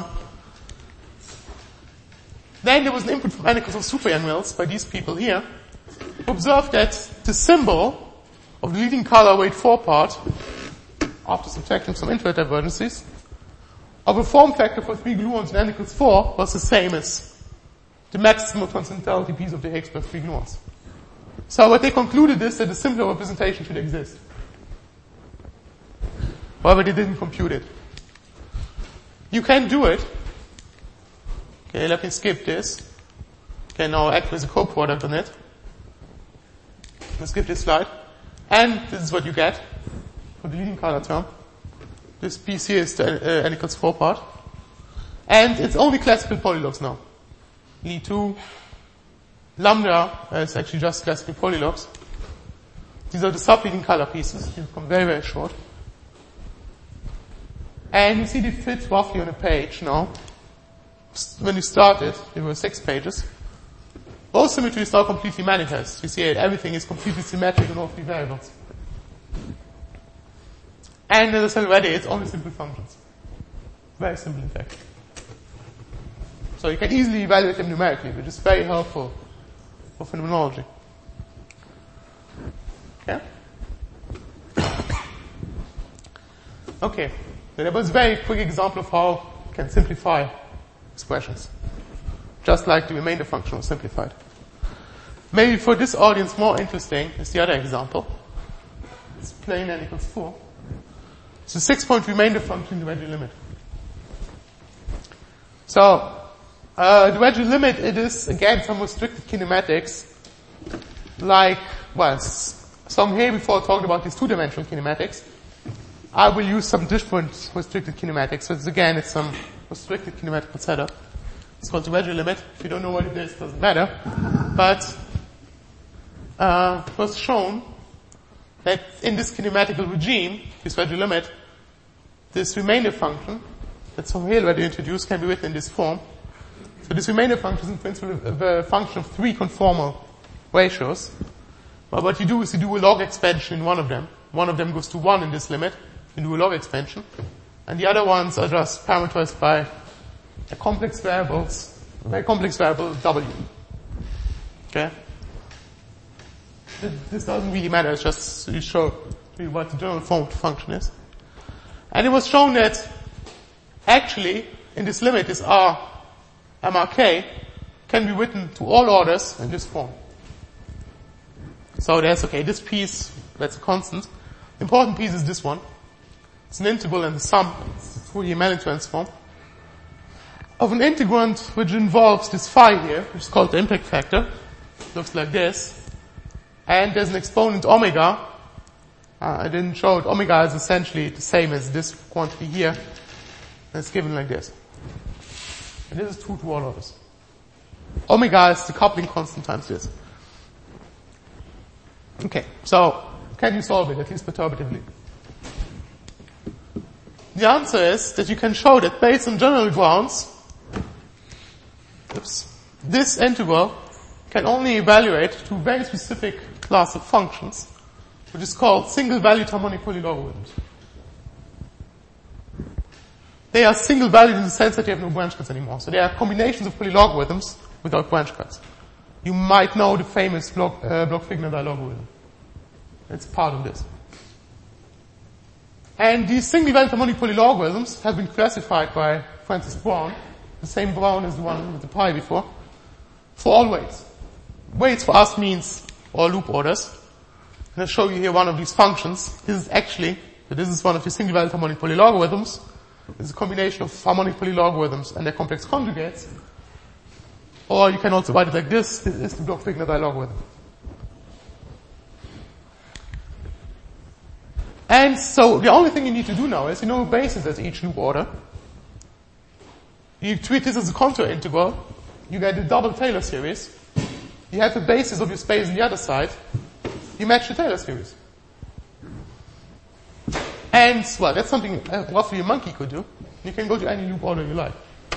Speaker 2: Then there was an input from Annikos of superanimal's by these people here, who observed that the symbol of the leading color weight four part, after subtracting some interval divergences, of a form factor for three gluons in Annikos four was the same as the maximal transcendentality piece of the Higgs plus three gluons. So what they concluded is that a simpler representation should exist. However, they didn't compute it. You can do it. Okay, let me skip this. Okay, now act with a co-product on it. Let's skip this slide. And this is what you get for the leading color term. This piece here is the uh, Annikos four part. And it's only classical polylogs now. Li two, lambda is actually just classical polylogs. These are the subleading color pieces. They become very, very short. And you see they fit roughly on a page now. When you started, there were six pages. Both symmetry is now completely manifest. You see it, everything is completely symmetric in all three variables. And as I said already, it's only simple functions. Very simple in fact. So you can easily evaluate them numerically, which is very helpful for phenomenology. Okay? Okay. So that was a very quick example of how you can simplify expressions. Just like the remainder function was simplified. Maybe for this audience more interesting is the other example. It's plain n equals four. It's a six-point remainder function in the Wedge limit. So, Uh, the Wedge limit, it is, again, some restricted kinematics, like, well, some here before talked about these two-dimensional kinematics. I will use some different restricted kinematics, so it's, again, it's some restricted kinematical setup. It's called the Wedge limit. If you don't know what it is, it doesn't matter. But, uh, it was shown that in this kinematical regime, this Wedge limit, this remainder function that Sohail already introduced can be written in this form. So this remainder function is in principle a function of three conformal ratios. But what you do is you do a log expansion in one of them. One of them goes to one in this limit. You do a log expansion. And the other ones are just parameterized by a complex variables, a very complex variable W. Okay? This doesn't really matter. It's just you show you what the general form of the function is. And it was shown that actually in this limit, this R M R K can be written to all orders in this form. So there's, okay, this piece, that's a constant. The important piece is this one. It's an integral and the sum, it's a Fourier-Mellin transform, of an integrand which involves this phi here, which is called the impact factor. It looks like this. And there's an exponent omega. Uh, I didn't show it. Omega is essentially the same as this quantity here. And it's given like this. And this is true to all orders. Omega is the coupling constant times this. Okay, so can you solve it, at least perturbatively? The answer is that you can show that based on general grounds, oops, this integral can only evaluate to a very specific class of functions, which is called single-valued harmonic polylogarithms. They are single-valued in the sense that you have no branch cuts anymore. So they are combinations of polylogarithms without branch cuts. You might know the famous block, uh, Bloch-Wigner logarithm. It's part of this. And these single-valued harmonic polylogarithms have been classified by Francis Brown, the same Brown as the one with the pi before, for all weights. Weights for us means all loop orders. And I'll show you here one of these functions. This is actually, so this is one of the single-valued harmonic polylogarithms. It's a combination of harmonic polylogarithms and their complex conjugates. Or you can also write it like this. This is the Bloch-Wigner logarithm. And so the only thing you need to do now is you know a basis as each loop order. You treat this as a contour integral. You get a double Taylor series. You have the basis of your space on the other side. You match the Taylor series. And, well, that's something uh, roughly a monkey could do. You can go to any loop order you like.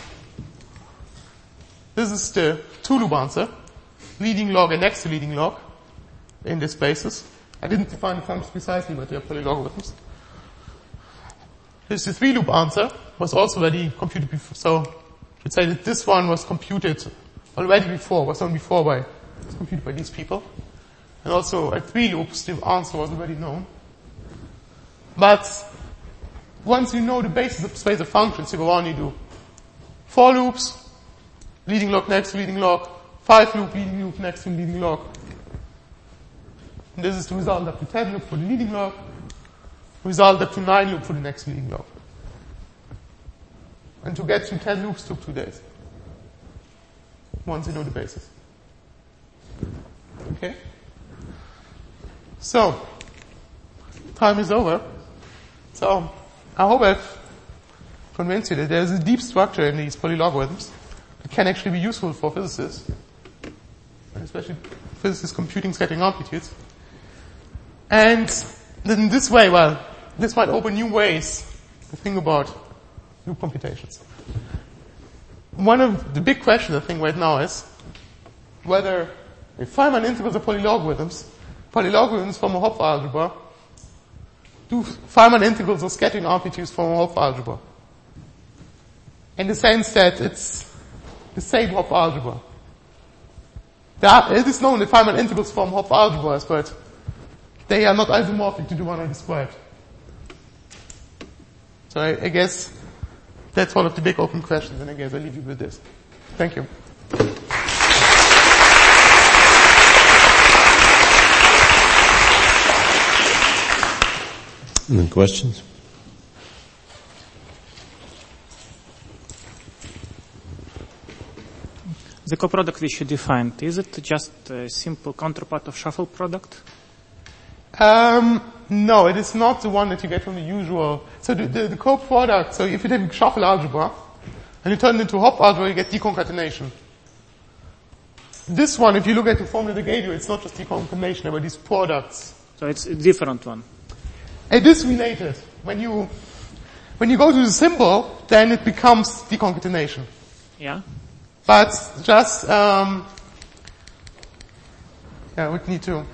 Speaker 2: This is the two-loop answer. Leading log and next to leading log in this basis. I didn't define the functions precisely, but they are polylogarithms. This is the three-loop answer. Was also already computed before. So, I should say that this one was computed already before, was done before by, was computed by these people. And also at three loops, the answer was already known. But once you know the basis of space of functions, you go on, you do four loops, leading log next to leading log, five loop, leading loop next to leading log. And this is the result up to ten loop for the leading log, result up to nine loop for the next leading log. And to get to ten loops took two days. Once you know the basis. Okay? So, time is over. So, I hope I've convinced you that there's a deep structure in these polylogarithms that can actually be useful for physicists, and especially physicists computing scattering amplitudes. And then in this way, well, this might open new ways to think about loop computations. One of the big questions I think right now is whether if Feynman integrals are polylogarithms, polylogarithms from a Hopf algebra, do Feynman integrals or scattering amplitudes from a Hopf algebra? In the sense that it's the same Hopf algebra. There are, it is known that Feynman integrals form Hopf algebras, but they are not isomorphic to the one I described. So I, I guess that's one of the big open questions, and I guess I'll leave you with this. Thank you.
Speaker 1: Any questions?
Speaker 4: The coproduct which you defined, is it just a simple counterpart of shuffle product?
Speaker 2: Um, no, it is not the one that you get from the usual. So the, the, the coproduct, so if you take shuffle algebra, and you turn it into Hopf algebra, you get deconcatenation. This one, if you look at the formula that I gave you, it's not just deconcatenation, but these products.
Speaker 4: So it's a different one.
Speaker 2: It is related. When you, when you go to the symbol, then it becomes deconcatenation.
Speaker 4: Yeah?
Speaker 2: But just, um, yeah, we need to.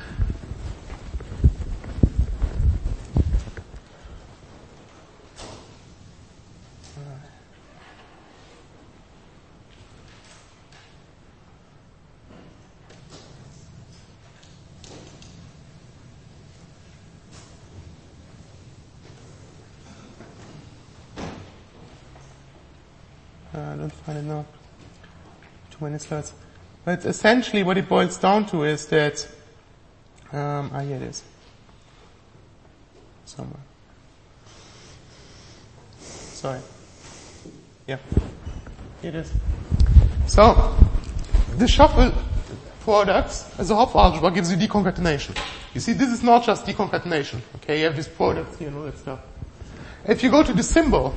Speaker 2: I don't find it now. Too many slides. But essentially what it boils down to is that, um, ah, here it is. Somewhere. Sorry. Yeah. Here it is. So, the shuffle products as a Hopf algebra gives you deconcatenation. You see, this is not just deconcatenation. Okay, you have these products here and all that stuff. If you go to the symbol,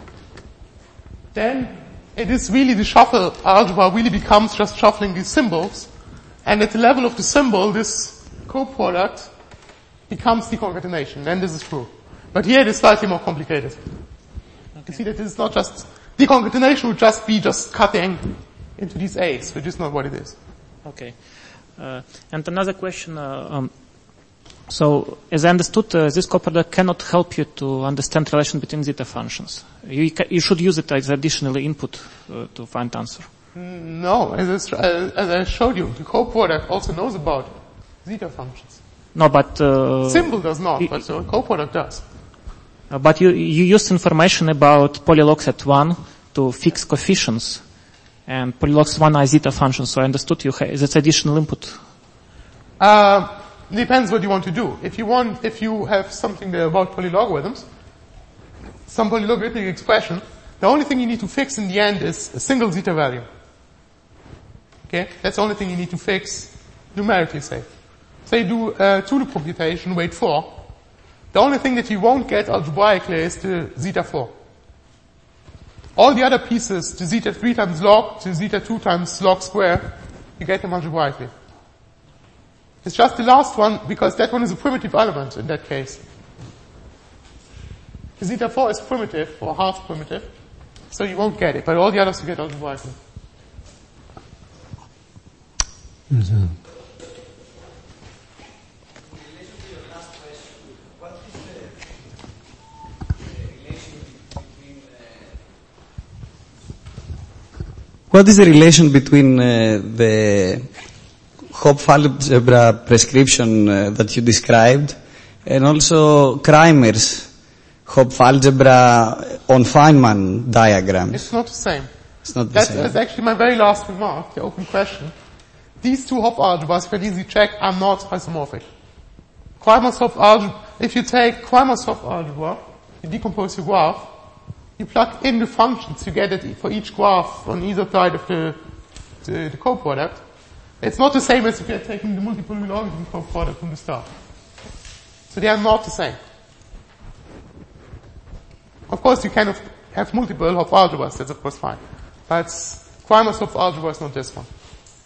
Speaker 2: then it is really the shuffle algebra really becomes just shuffling these symbols. And at the level of the symbol, this coproduct becomes deconcatenation. Then this is true. But here it is slightly more complicated. Okay. You see that this is not just, deconcatenation would just be just cutting into these A's, which is not what it is.
Speaker 4: Okay. Uh, and another question, uh, um, so as I understood, uh, this coproduct cannot help you to understand relation between zeta functions. You, ca- you should use it as additional input uh, to find answer.
Speaker 2: No, as I, as I showed you, the coproduct also knows about zeta functions.
Speaker 4: No, but... Uh,
Speaker 2: Symbol does not,
Speaker 4: y-
Speaker 2: but the coproduct does.
Speaker 4: Uh, but you, you used information about polylogs at one to fix coefficients, and polylogs one are zeta functions, so I understood you ha- that's additional input.
Speaker 2: Uh, depends what you want to do. If you want, if you have something there about polylogarithms, some polylogarithmic expression, the only thing you need to fix in the end is a single zeta value. Okay? That's the only thing you need to fix numerically, say. Say do uh, two-loop computation, weight four. The only thing that you won't get algebraically is the zeta four. All the other pieces, the zeta three times log, the zeta two times log square, you get them algebraically. It's just the last one, because that one is a primitive element in that case. The zeta four is primitive, or half primitive, so you won't get it, but all the others you get algebraically.
Speaker 1: Mm-hmm.
Speaker 6: What is the relation between uh, the Hopf algebra prescription uh, that you described and also Kramer's Hopf algebra on Feynman diagrams?
Speaker 2: It's not the same.
Speaker 6: It's not the
Speaker 2: That's,
Speaker 6: same.
Speaker 2: that's actually my very last remark, the open question. These two Hopf algebras, you can easily check, are not isomorphic. Cramer's Hopf algebra, if you take Cramer's Hopf algebra, you decompose your graph, you plug in the functions you get it for each graph on either side of the, the, the coproduct. It's not the same as if you're taking the multiple logarithm coproduct from the start. So they are not the same. Of course, you can have multiple Hopf algebras, that's of course fine. But Cramer's Hopf algebra is not this one.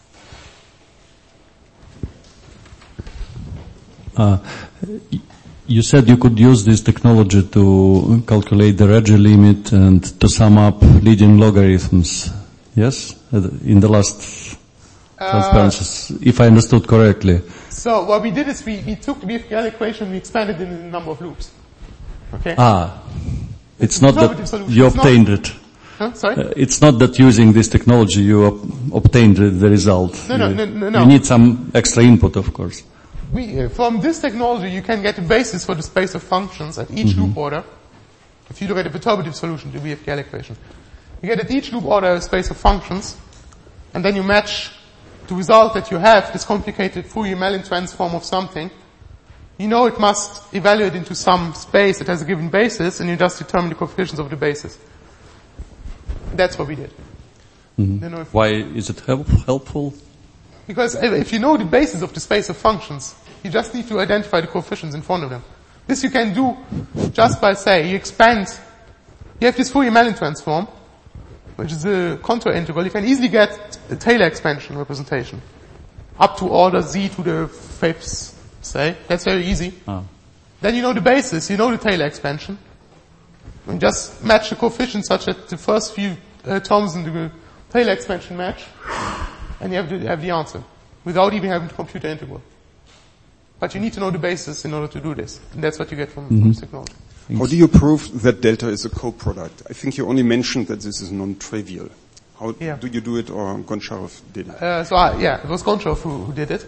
Speaker 7: Uh, You said you could use this technology to calculate the Regge limit and to sum up leading logarithms. Yes? In the last
Speaker 2: Uh,
Speaker 7: transparencies, if I understood correctly.
Speaker 2: So what we did is we, we took the B F K L equation, we expanded it in the number of loops. Okay?
Speaker 7: Ah. It's
Speaker 2: It's
Speaker 7: not
Speaker 2: a conservative
Speaker 7: that
Speaker 2: solution.
Speaker 7: you
Speaker 2: It's not-
Speaker 7: obtained it.
Speaker 2: Huh? Sorry?
Speaker 7: Uh, it's not that using this technology you ob- obtained the the result.
Speaker 2: No, no,
Speaker 7: you,
Speaker 2: no, no, no.
Speaker 7: You need some extra input, of course.
Speaker 2: We, uh, from this technology, you can get a basis for the space of functions at each loop order. If you look at the perturbative solution to the B F K L equation, you get at each loop order a space of functions, and then you match the result that you have, this complicated Fourier-Mellin transform of something. You know it must evaluate into some space that has a given basis, and you just determine the coefficients of the basis. That's what we did.
Speaker 7: Mm-hmm.
Speaker 2: You know, if-
Speaker 7: Why is it help, helpful?
Speaker 2: Because if you know the basis of the space of functions, you just need to identify the coefficients in front of them. This you can do just by, say, you expand, you have this Fourier-Mellin transform, which is a contour integral. You can easily get a Taylor expansion representation. Up to order z to the fifth, say. That's very easy.
Speaker 7: Ah.
Speaker 2: Then you know the basis, you know the Taylor expansion. And just match the coefficients such that the first few uh, terms in the Taylor expansion match, and you have the, have the answer, without even having to compute the integral. But you need to know the basis in order to do this. And that's what you get from,
Speaker 7: Mm-hmm.
Speaker 2: from this technology.
Speaker 3: How do you prove that delta is a co-product? I think you only mentioned that this is non-trivial. How
Speaker 2: Yeah.
Speaker 3: do you do it, or Goncharov did it?
Speaker 2: Uh, so I, yeah, it was Goncharov who, who did it.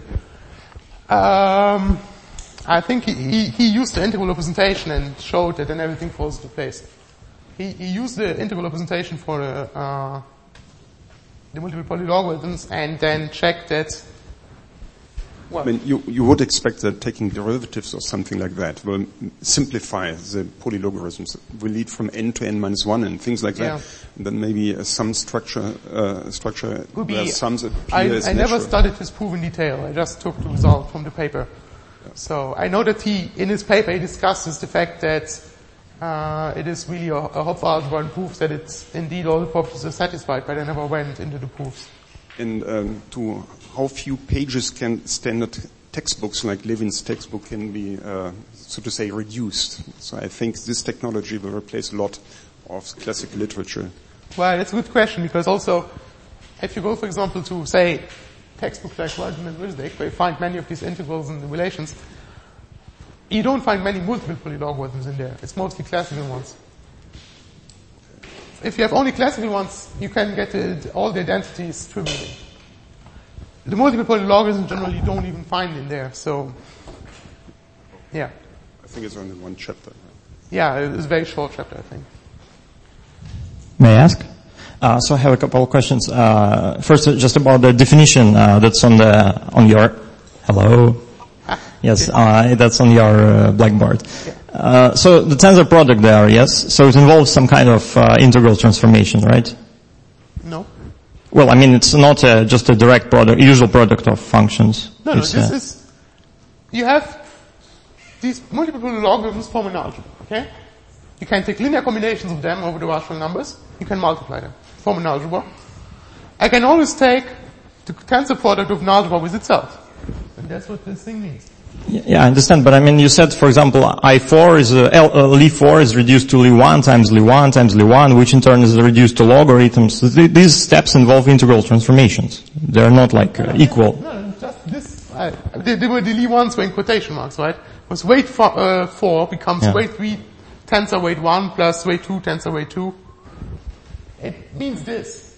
Speaker 2: Um, I think he, he, he used the integral representation and showed that then everything falls into place. He, he used the integral representation for the, uh, the multiple polylogarithms and then checked that. Well,
Speaker 3: I mean, you, you would expect that taking derivatives or something like that will simplify the polylogarithms, will lead from n to n minus one and things like
Speaker 2: Yeah.
Speaker 3: that. And then maybe uh, some structure, uh, structure
Speaker 2: Could be-
Speaker 3: where sums appear
Speaker 2: I,
Speaker 3: as
Speaker 2: I never
Speaker 3: natural.
Speaker 2: studied his proof in detail. I just took the result from the paper. So I know that he, in his paper, he discusses the fact that uh, it is really a, a Hopf algebra and proves that it's indeed all the properties are satisfied, but I never went into the proofs.
Speaker 3: And um, to how few pages can standard textbooks like Levin's textbook can be, uh, so to say, reduced. So I think this technology will replace a lot of classical literature.
Speaker 2: Well, that's a good question because also, if you go, for example, to say textbooks like Walden and Wisdek, where you find many of these integrals and the relations, you don't find many multiple polylogarithms in there. It's mostly classical ones. If you have only classical ones, you can get it, all the identities trivially. The multiple polylogarithms generally you don't even find in there, so, yeah.
Speaker 3: I think it's only one chapter.
Speaker 2: Yeah, it's a very short chapter, I think.
Speaker 8: May I ask? Uh, so I have a couple of questions. Uh, first, uh, just about the definition uh, that's on the on your. Hello. Yes, uh, that's on your uh, Blackboard. Uh, so the tensor product there, yes. So it involves some kind of uh, integral transformation, right?
Speaker 2: No.
Speaker 8: Well, I mean, it's not uh, just a direct product, usual product of functions.
Speaker 2: No, no.
Speaker 8: It's,
Speaker 2: This
Speaker 8: uh,
Speaker 2: is you have these multiple logarithms form an algebra. Okay. You can take linear combinations of them over the rational numbers. You can multiply them, form an algebra. I can always take the tensor product of an algebra with itself. And that's what this thing means.
Speaker 8: Yeah, I understand, but I mean, you said, for example, I four is, uh, L, uh, Li four is reduced to Li one times Li one times Li one, which in turn is reduced to logarithms. Th- these steps involve integral transformations. They're not like uh, equal.
Speaker 2: No, no, just this, uh, they, they were the Li ones were in quotation marks, right? Was weight four, uh, four becomes
Speaker 8: Yeah.
Speaker 2: weight three tensor weight one plus weight two tensor weight two. It means this.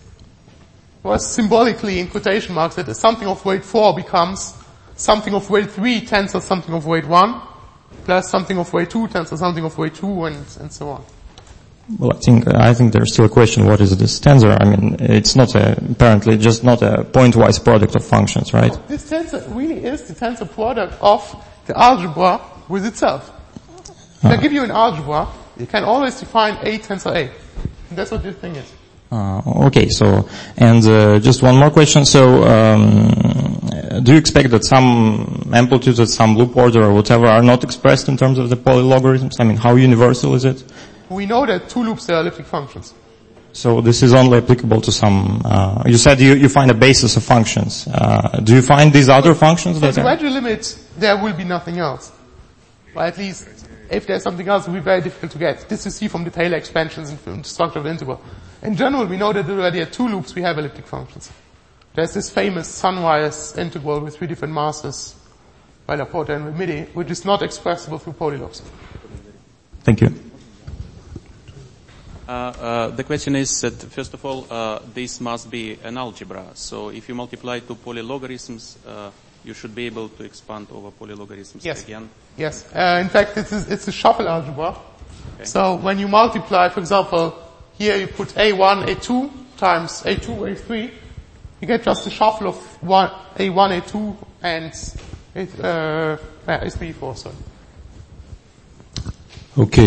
Speaker 2: Was symbolically in quotation marks that something of weight four becomes something of weight three tensor something of weight one, plus something of weight two tensor something of weight two, and, and so on.
Speaker 8: Well, I think, I think there's still a question, what is this tensor? I mean, it's not a, apparently just not a point-wise product of functions, right?
Speaker 2: No, this tensor really is the tensor product of the algebra with itself. If I give you an algebra, you can always define A tensor A. And that's what this thing is.
Speaker 8: Uh, okay, so, and uh, just one more question. So, um, do you expect that some amplitudes at some loop order or whatever are not expressed in terms of the polylogarithms? I mean, how universal is it?
Speaker 2: We know that two loops are elliptic functions.
Speaker 8: So this is only applicable to some, uh, you said you, you find a basis of functions. Uh, do you find these other functions
Speaker 2: For
Speaker 8: that
Speaker 2: the
Speaker 8: are...
Speaker 2: gradual limit, there will be nothing else. Or at least, if there's something else, it will be very difficult to get. This you see from the Taylor expansions and from the structure of the integral. In general, we know that already at two loops we have elliptic functions. There's this famous Sunwise integral with three different masses by Laporte and Remedi, which is not expressible through polylobes.
Speaker 8: Thank you.
Speaker 9: Uh, uh, the question is that, first of all, uh, this must be an algebra. So if you multiply two polylogarithms, uh, you should be able to expand over polylogarithms
Speaker 2: Yes.
Speaker 9: again.
Speaker 2: Yes. Uh, in fact, it's a, it's a shuffle algebra. Okay. So when you multiply, for example, here you put A one, A two times A two, A three, you get just a shuffle of one, A one, A two, and uh, A three, four, sorry.
Speaker 1: Okay.